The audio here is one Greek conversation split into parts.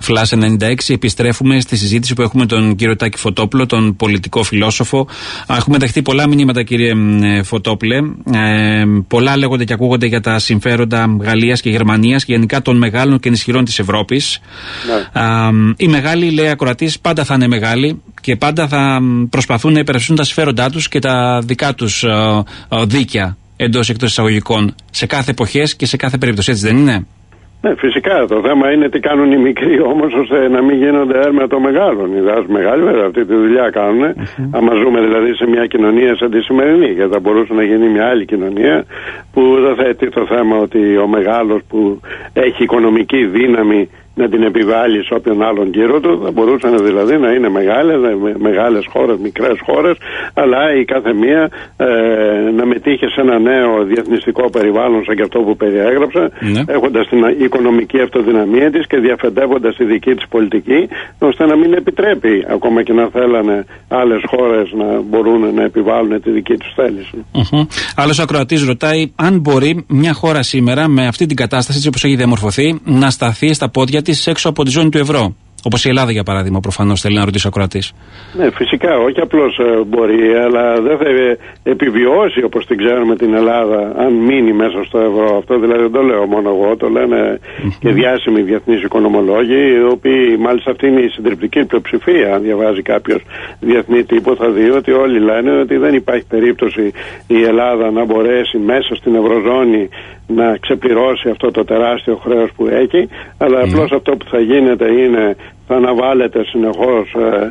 Flash 96. Επιστρέφουμε στη συζήτηση που έχουμε τον κύριο Τάκη Φωτόπουλο, τον πολιτικό φιλόσοφο. Έχουμε δεχτεί πολλά μηνύματα, κύριε Φωτόπουλε. Πολλά λέγονται και ακούγονται για τα συμφέροντα Γαλλίας και Γερμανίας και γενικά των μεγάλων και ισχυρών της Ευρώπης. Ναι. Οι μεγάλοι, λέει ακροατής, πάντα θα είναι μεγάλοι και πάντα θα προσπαθούν να υπερασπιστούν τα συμφέροντά τους και τα δικά τους δίκαια εντός εκτός εισαγωγικών σε κάθε εποχές και σε κάθε περίπτωση, έτσι δεν είναι? Ναι, φυσικά. Το θέμα είναι τι κάνουν οι μικροί όμως ώστε να μην γίνονται έρμεα των μεγάλων. Οι μεγάλοι βέβαια αυτή τη δουλειά κάνουν. Άμα ζούμε δηλαδή σε μια κοινωνία σαν τη σημερινή, γιατί θα μπορούσε να γίνει μια άλλη κοινωνία που δεν θέτει το θέμα ότι ο μεγάλος που έχει οικονομική δύναμη να την επιβάλλει σε όποιον άλλον γύρω του, θα μπορούσαν δηλαδή να είναι μεγάλες χώρες, μικρές χώρες, αλλά η κάθε μία να μετήχε σε ένα νέο διεθνιστικό περιβάλλον σαν και αυτό που περιέγραψα, έχοντας την οικονομική αυτοδυναμία της και διαφεντεύοντας τη δική της πολιτική, ώστε να μην επιτρέπει ακόμα και να θέλανε άλλες χώρες να μπορούν να επιβάλλουν τη δική τους θέληση. Άλλος ακροατής ρωτάει αν μπορεί μια χώρα σήμερα με αυτή την κατάσταση, έτσι όπως έχει διαμορφωθεί, να σταθεί στα πόδια της έξω από τη ζώνη του ευρώ. Όπως η Ελλάδα, για παράδειγμα, προφανώς θέλει να ρωτήσει ο ακροατής. Ναι, φυσικά, όχι απλώς μπορεί, αλλά δεν θα επιβιώσει όπως την ξέρουμε την Ελλάδα, αν μείνει μέσα στο ευρώ. Αυτό δηλαδή δεν το λέω μόνο εγώ, το λένε και διάσημοι διεθνείς οικονομολόγοι, οι οποίοι, μάλιστα αυτή είναι η συντριπτική πλειοψηφία. Αν διαβάζει κάποιος διεθνή τύπο, θα δει ότι όλοι λένε ότι δεν υπάρχει περίπτωση η Ελλάδα να μπορέσει μέσα στην ευρωζώνη να ξεπληρώσει αυτό το τεράστιο χρέος που έχει, αλλά απλώς αυτό που θα γίνεται είναι θα αναβάλλεται συνεχώς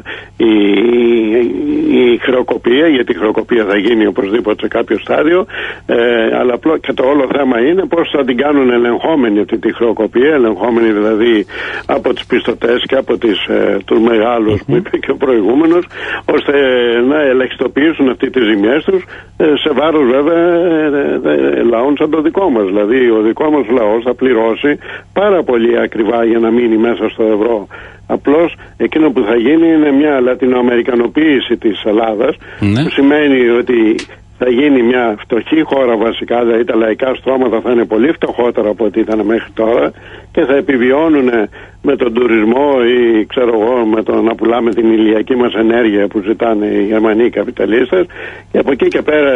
η χρεοκοπία, γιατί η χρεοκοπία θα γίνει οπωσδήποτε σε κάποιο στάδιο, αλλά και το όλο θέμα είναι πώς θα την κάνουν ελεγχόμενη αυτή τη χρεοκοπία, ελεγχόμενη δηλαδή από τους πιστωτές και από τους μεγάλους που είπε και ο προηγούμενος, ώστε να ελαχιστοποιήσουν αυτή τις ζημιές τους σε βάρος βέβαια λαών σαν το δικό μας. Δηλαδή ο δικό μας λαός θα πληρώσει πάρα πολύ ακριβά για να μείνει μέσα στο ευρώ. Απλώς εκείνο που θα γίνει είναι μια λατινοαμερικανοποίηση της Ελλάδας, που σημαίνει ότι θα γίνει μια φτωχή χώρα βασικά, δηλαδή τα λαϊκά στρώματα θα είναι πολύ φτωχότερα από ό,τι ήταν μέχρι τώρα και θα επιβιώνουν με τον τουρισμό ή ξέρω εγώ με το να πουλάμε την ηλιακή μας ενέργεια που ζητάνε οι Γερμανοί καπιταλίστες, και από εκεί και πέρα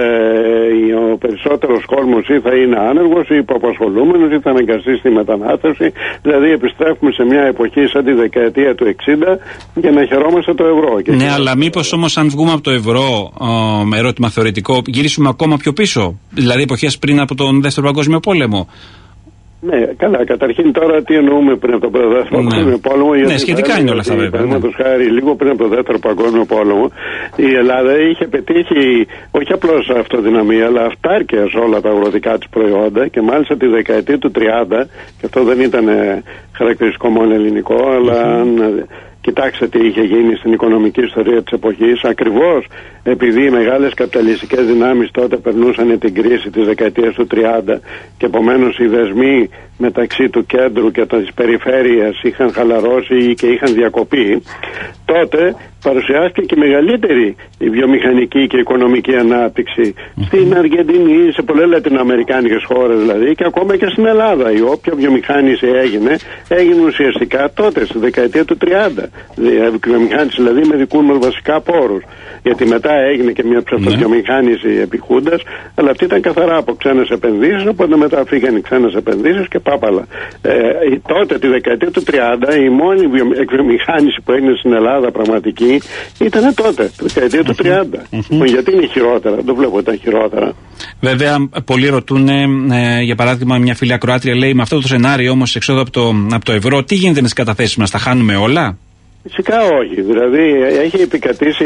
ο περισσότερος κόσμος ή θα είναι άνεργος ή υποαπασχολούμενος ή θα αναγκαστεί στη μετανάστευση. Δηλαδή επιστρέφουμε σε μια εποχή σαν τη δεκαετία του 60 για να χαιρόμαστε το ευρώ. Ναι, αλλά μήπως όμως αν βγούμε από το ευρώ, με ερώτημα θεωρητικό, γυρίσουμε ακόμα πιο πίσω, δηλαδή εποχές πριν από τον Δεύτερο Παγκόσμιο Πόλεμο? Ναι, καλά. Καταρχήν τώρα τι εννοούμε πριν από τον Δεύτερο Παγκόσμιο Πόλεμο? Ναι, σχετικά είναι όλα αυτά βέβαια. Παραδείγματος χάρη, λίγο πριν από τον Δεύτερο Παγκόσμιο Πόλεμο, η Ελλάδα είχε πετύχει όχι απλώς αυτοδυναμία, αλλά αυτάρκεια σε όλα τα αγροτικά της προϊόντα και μάλιστα τη δεκαετία του 30, και αυτό δεν ήταν χαρακτηριστικό μόνο ελληνικό, αλλά αν κοιτάξτε τι είχε γίνει στην οικονομική ιστορία της εποχής, ακριβώς επειδή οι μεγάλες καπιταλιστικές δυνάμεις τότε περνούσαν την κρίση της δεκαετίας του 30 και επομένως οι δεσμοί μεταξύ του κέντρου και της περιφέρειας είχαν χαλαρώσει και είχαν διακοπεί, τότε παρουσιάστηκε και μεγαλύτερη η βιομηχανική και οικονομική ανάπτυξη στην Αργεντινή, σε πολλές λατινοαμερικάνικες χώρες δηλαδή, και ακόμα και στην Ελλάδα. Η όποια βιομηχάνηση έγινε ουσιαστικά τότε, στη δεκαετία του 30. Βιομηχάνηση δηλαδή με δικούς μας βασικά πόρους. Γιατί μετά έγινε και μια ψευτοβιομηχάνηση επί Χούντας, αλλά αυτή ήταν καθαρά από ξένες επενδύσεις, οπότε μετά φύγανε οι ξένες επενδύσεις και πάπαλα. Τότε, τη δεκαετία του 30, η μόνη εκβιομηχάνηση που έγινε στην Ελλάδα πραγματική ήταν τότε, τη δεκαετία του 30. Γιατί είναι χειρότερα? Δεν βλέπω ότι ήταν χειρότερα. Βέβαια, πολλοί ρωτούν, για παράδειγμα, μια φίλη ακροάτρια λέει: με αυτό το σενάριο όμως εξόδου από το ευρώ, τι γίνεται με τις καταθέσεις μας, τα χάνουμε όλα? Φυσικά όχι. Δηλαδή έχει επικρατήσει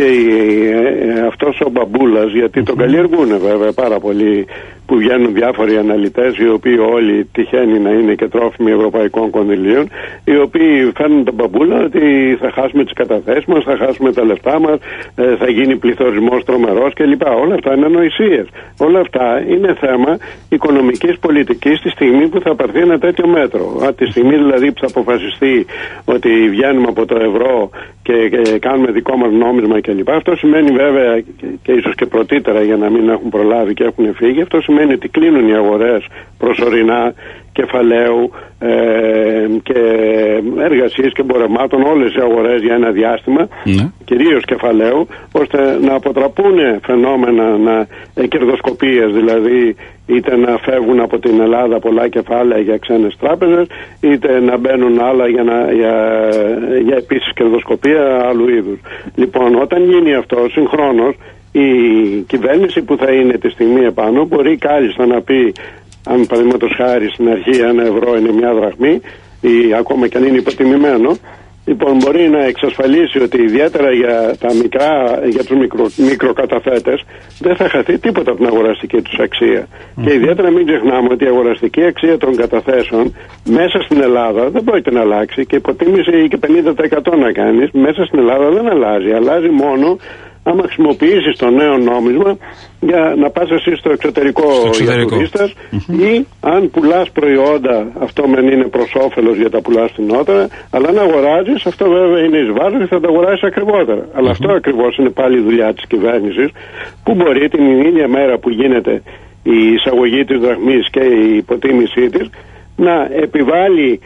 αυτός ο μπαμπούλας, γιατί τον καλλιεργούν βέβαια πάρα πολύ, που βγαίνουν διάφοροι αναλυτές, οι οποίοι όλοι τυχαίνει να είναι και τρόφιμοι ευρωπαϊκών κονδυλίων, οι οποίοι φέρνουν τον μπαμπούλα ότι θα χάσουμε τις καταθέσεις μας, θα χάσουμε τα λεφτά μας, θα γίνει πληθωρισμός τρομερός κλπ. Όλα αυτά είναι ανοησίες. Όλα αυτά είναι θέμα οικονομικής πολιτικής τη στιγμή που θα πάρθει ένα τέτοιο μέτρο. Από τη στιγμή δηλαδή που θα αποφασιστεί ότι βγαίνουμε από το ευρώ και κάνουμε δικό μας νόμισμα κλπ. Αυτό σημαίνει βέβαια και ίσως και πρωτήτερα, για να μην έχουν προλάβει και έχουν φύγει, αυτό σημαίνει ότι κλείνουν οι αγορές προσωρινά κεφαλαίου και εργασίες και εμπορευμάτων, όλες οι αγορές για ένα διάστημα, κυρίως κεφαλαίου, ώστε να αποτραπούν φαινόμενα κερδοσκοπίες, δηλαδή είτε να φεύγουν από την Ελλάδα πολλά κεφάλαια για ξένες τράπεζες, είτε να μπαίνουν άλλα για επίσης κερδοσκοπία άλλου είδους. Λοιπόν, όταν γίνει αυτό, συγχρόνως η κυβέρνηση που θα είναι τη στιγμή επάνω μπορεί κάλλιστα να πει, αν παραδείγματος χάρη στην αρχή 1 ευρώ είναι 1 δραχμή, ή ακόμα και αν είναι υποτιμημένο, λοιπόν, μπορεί να εξασφαλίσει ότι ιδιαίτερα για τους μικροκαταθέτες δεν θα χαθεί τίποτα από την αγοραστική τους αξία. Και ιδιαίτερα μην ξεχνάμε ότι η αγοραστική αξία των καταθέσεων μέσα στην Ελλάδα δεν πρόκειται να αλλάξει, και υποτίμηση και 50% να κάνεις μέσα στην Ελλάδα δεν αλλάζει. Αλλάζει μόνο άμα χρησιμοποιήσεις το νέο νόμισμα για να πας εσύ στο εξωτερικό για τουρίστας, ή αν πουλάς προϊόντα, αυτό μεν είναι προς όφελος για τα πουλάς φθηνότερα, αλλά αν αγοράζεις, αυτό βέβαια είναι εις βάρος και θα τα αγοράσεις ακριβότερα. Αλλά αυτό ακριβώς είναι πάλι η δουλειά της κυβέρνησης, που μπορεί την ίδια μέρα που γίνεται η εισαγωγή της δραχμής και η υποτίμησή της να επιβάλλει,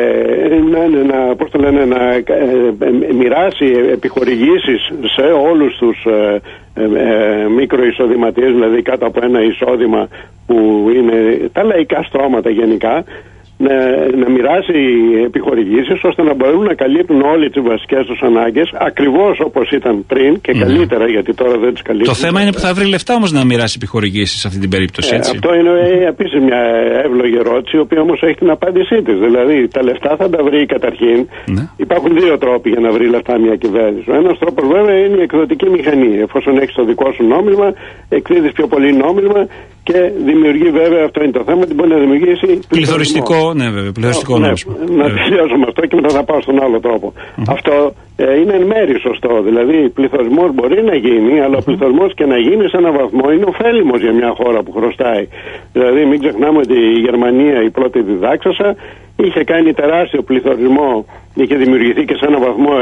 να μοιράσει επιχορηγήσεις σε όλους τους μικροεισοδηματίες, δηλαδή κάτω από ένα εισόδημα που είναι τα λαϊκά στρώματα γενικά, να μοιράσει επιχορηγήσεις ώστε να μπορούν να καλύπτουν όλες τις βασικές τους ανάγκες ακριβώς όπως ήταν πριν και καλύτερα, γιατί τώρα δεν τις καλύπτουν. Το θέμα είναι που θα βρει λεφτά όμως να μοιράσει επιχορηγήσεις σε αυτή την περίπτωση, έτσι. Αυτό είναι επίσης μια εύλογη ερώτηση, η οποία όμως έχει την απάντησή της. Δηλαδή τα λεφτά θα τα βρει καταρχήν. Υπάρχουν δύο τρόποι για να βρει λεφτά μια κυβέρνηση. Ο ένας τρόπος βέβαια είναι η εκδοτική μηχανή. Εφόσον έχεις το δικό σου νόμισμα, εκδίδεις πιο πολύ νόμισμα και δημιουργεί, βέβαια, αυτό είναι το θέμα, ότι μπορεί να δημιουργήσει πληθωριστικό, ναι, βέβαια, πληθωριστικό νόμισμα. Να τελειώσω με αυτό και μετά θα πάω στον άλλο τρόπο. Αυτό είναι εν μέρει σωστό. Δηλαδή, πληθωρισμός μπορεί να γίνει, αλλά ο πληθωρισμός και να γίνει σε έναν βαθμό είναι ωφέλιμος για μια χώρα που χρωστάει. Δηλαδή, μην ξεχνάμε ότι η Γερμανία, η πρώτη διδάξασα, είχε κάνει τεράστιο πληθωρισμό, είχε δημιουργηθεί και σε έναν βαθμό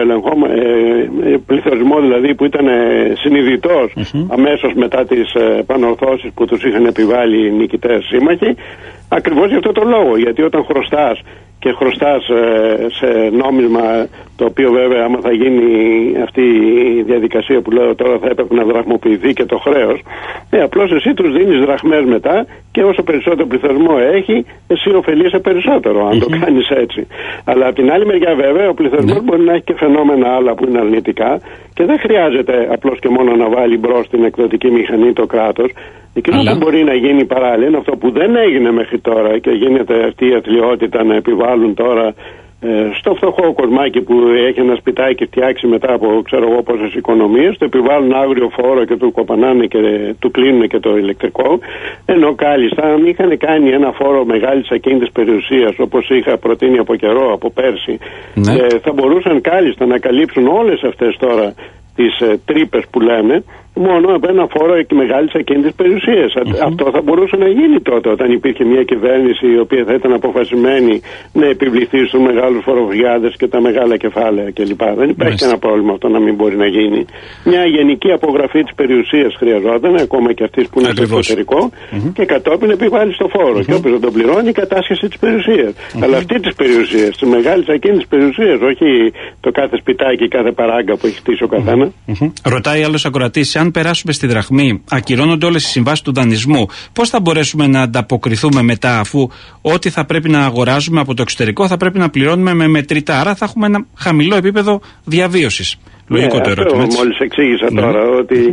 πληθωρισμό, δηλαδή που ήταν συνειδητός αμέσως μετά τις επανορθώσεις που τους είχαν επιβάλει οι νικητές σύμμαχοι, ακριβώς για αυτό το λόγο. Γιατί όταν χρωστάς και χρωστάς σε νόμισμα, το οποίο βέβαια άμα θα γίνει αυτή η διαδικασία που λέω τώρα θα έπρεπε να δραχμοποιηθεί και το χρέος, απλώς εσύ τους δίνεις δραχμές μετά και όσο περισσότερο πληθωρισμό έχει, εσύ ωφελείσαι περισσότερο αν το κάνεις έτσι. Αλλά από την άλλη μεριά βέβαια ο πληθωρισμός μπορεί να έχει και φαινόμενα άλλα που είναι αρνητικά και δεν χρειάζεται απλώς και μόνο να βάλει μπρος την εκδοτική μηχανή το κράτος. Εκείνο που μπορεί να γίνει παράλληλα είναι αυτό που δεν έγινε μέχρι τώρα και γίνεται αυτή η αθλιότητα να επιβάλλουν τώρα στο φτωχό κοσμάκι που έχει ένα σπιτάκι φτιάξει μετά από ξέρω εγώ πόσες οικονομίες, το επιβάλλουν άγριο φόρο και του κοπανάνε και του κλείνουν και το ηλεκτρικό, ενώ κάλλιστα αν είχαν κάνει ένα φόρο μεγάλης ακίνητης περιουσίας όπως είχα προτείνει από καιρό, από πέρσι, θα μπορούσαν κάλλιστα να καλύψουν όλες αυτές τώρα τις τρύπες που λένε μόνο από ένα φόρο μεγάλης ακίνητης περιουσίας. Αυτό θα μπορούσε να γίνει τότε όταν υπήρχε μια κυβέρνηση η οποία θα ήταν αποφασισμένη να επιβληθεί στους μεγάλους φοροβιάδες και τα μεγάλα κεφάλαια κλπ. Δεν υπάρχει κανένα πρόβλημα αυτό να μην μπορεί να γίνει. Μια γενική απογραφή της περιουσίας χρειαζόταν, ακόμα και αυτής που είναι στο εξωτερικό, και κατόπιν επιβάλλει στο φόρο. Και όποιος δεν τον πληρώνει, η κατάσχεση της περιουσίας. Αλλά αυτή της περιουσίας, της μεγάλης ακίνητης περιουσίας, όχι το κάθε σπιτάκι, κάθε παράγκα που έχει χτίσει ο καθένας. Ρωτάει άλλος ακροατής, αν περάσουμε στη δραχμή, ακυρώνονται όλες οι συμβάσεις του δανεισμού, πώς θα μπορέσουμε να ανταποκριθούμε μετά, αφού ό,τι θα πρέπει να αγοράζουμε από το εξωτερικό θα πρέπει να πληρώνουμε με μετρητά, άρα θα έχουμε ένα χαμηλό επίπεδο διαβίωσης. Λογικό το ερώτημα. Αυτό μόλις εξήγησα τώρα, ότι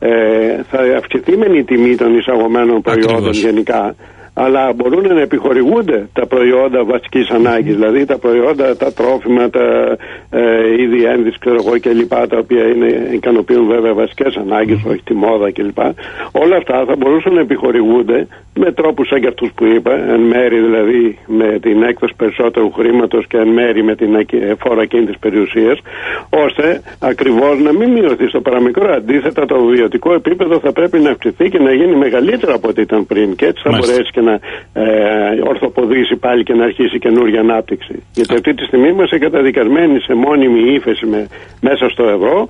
θα αυξηθεί μεν η τιμή των εισαγωμένων προϊόντων γενικά, αλλά μπορούν να επιχορηγούνται τα προϊόντα βασικής ανάγκης, δηλαδή τα προϊόντα, τα τρόφιμα, τα είδη ένδυση, ξέρω εγώ κλπ. Τα οποία ικανοποιούν βέβαια βασικές ανάγκες, όχι τη μόδα κλπ. Όλα αυτά θα μπορούσαν να επιχορηγούνται με τρόπους σαν και αυτούς που είπα, εν μέρη δηλαδή με την έκδοση περισσότερου χρήματος και εν μέρη με την φόρο ακίνητης περιουσίας, ώστε ακριβώς να μην μειωθεί στο παραμικρό. Αντίθετα, το βιωτικό επίπεδο θα πρέπει να αυξηθεί και να γίνει μεγαλύτερο από ό,τι ήταν πριν. Και έτσι θα μπορέσει και να ορθοποδήσει πάλι και να αρχίσει καινούργια ανάπτυξη. Γιατί αυτή τη στιγμή είμαστε καταδικασμένοι σε μόνιμη ύφεση μέσα στο ευρώ.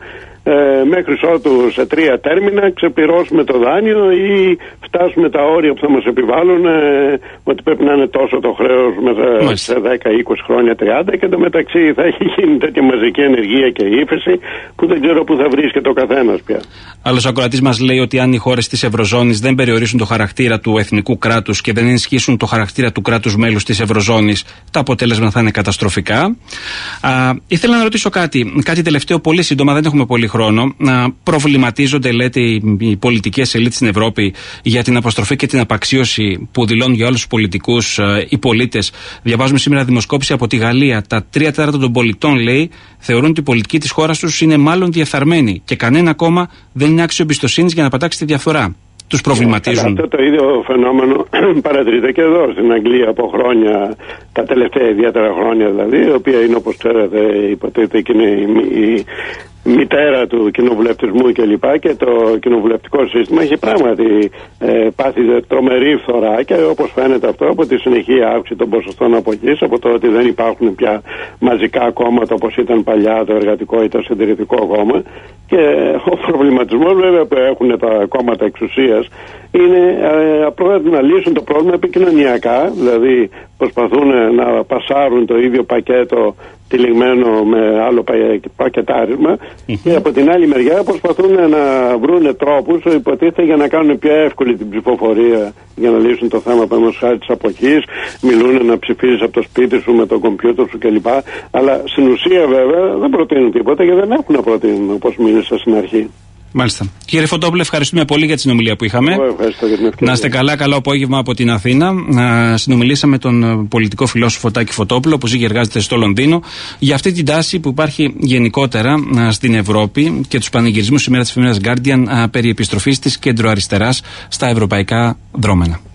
μέχρι ότου σε 3 τέρμινα ξεπληρώσουμε το δάνειο ή φτάσουμε τα όρια που θα μας επιβάλλουν, ότι πρέπει να είναι τόσο το χρέος μέσα σε 10, 20 χρόνια, 30, και εντωμεταξύ θα έχει γίνει τέτοια μαζική ενεργεία και ύφεση που δεν ξέρω πού θα βρίσκεται ο καθένας πια. Άλλος ακροατής μας λέει ότι αν οι χώρες της Ευρωζώνης δεν περιορίσουν το χαρακτήρα του εθνικού κράτους και δεν ενισχύσουν το χαρακτήρα του κράτους μέλους της Ευρωζώνης, τα αποτέλεσμα θα είναι καταστροφικά. Ήθελα να ρωτήσω κάτι τελευταίο, πολύ σύντομα, δεν έχουμε πολύ χρόνο. Προβληματίζονται, λέτε, οι πολιτικές ελίτ στην Ευρώπη για την αποστροφή και την απαξίωση που δηλώνουν για όλους τους πολιτικούς οι πολίτες. Διαβάζουμε σήμερα δημοσκόπηση από τη Γαλλία. Τα 3/4 των πολιτών, λέει, θεωρούν ότι η πολιτική της χώρας τους είναι μάλλον διεφθαρμένη και κανένα κόμμα δεν είναι άξιο εμπιστοσύνης για να πατάξει τη διαφθορά. Τους προβληματίζουν. Αυτό το ίδιο φαινόμενο παρατηρείται και εδώ στην Αγγλία από χρόνια, τα τελευταία ιδιαίτερα χρόνια δηλαδή, η οποία είναι, όπως ξέρετε, υποτίθεται και είναι η μητέρα του κοινοβουλευτισμού κλπ. Και το κοινοβουλευτικό σύστημα έχει πράγματι πάθει τρομερή φθορά, και όπως φαίνεται αυτό από τη συνεχή αύξηση των ποσοστών αποχής, από το ότι δεν υπάρχουν πια μαζικά κόμματα όπως ήταν παλιά το Εργατικό ή το Συντηρητικό Κόμμα. Και ο προβληματισμός βέβαια που έχουν τα κόμματα εξουσίας είναι απλώς να λύσουν το πρόβλημα επικοινωνιακά, δηλαδή προσπαθούν να πασάρουν το ίδιο πακέτο τυλιγμένο με άλλο πακετάρισμα, και από την άλλη μεριά προσπαθούν να βρουν τρόπους, υποτίθεται, για να κάνουν πιο εύκολη την ψηφοφορία, για να λύσουν το θέμα παραδείγματος χάρη της αποχής. Μιλούν να ψηφίζεις από το σπίτι σου με το κομπιούτερ σου κλπ. Αλλά στην ουσία βέβαια δεν προτείνουν τίποτα και δεν έχουν να προτείνουν, όπως μίλησα στην αρχή. Μάλιστα. Κύριε Φωτόπουλε, ευχαριστούμε πολύ για τη συνομιλία που είχαμε. Ευχαριστώ για την ευκαιρία. Να είστε καλά, καλό απόγευμα από την Αθήνα. Συνομιλήσαμε με τον πολιτικό φιλόσοφο Τάκη Φωτόπουλο, που ζει και εργάζεται στο Λονδίνο, για αυτή την τάση που υπάρχει γενικότερα στην Ευρώπη και τους πανηγυρισμούς σήμερα της εφημερίδας Guardian περί επιστροφής της κεντροαριστεράς στα ευρωπαϊκά δρόμενα.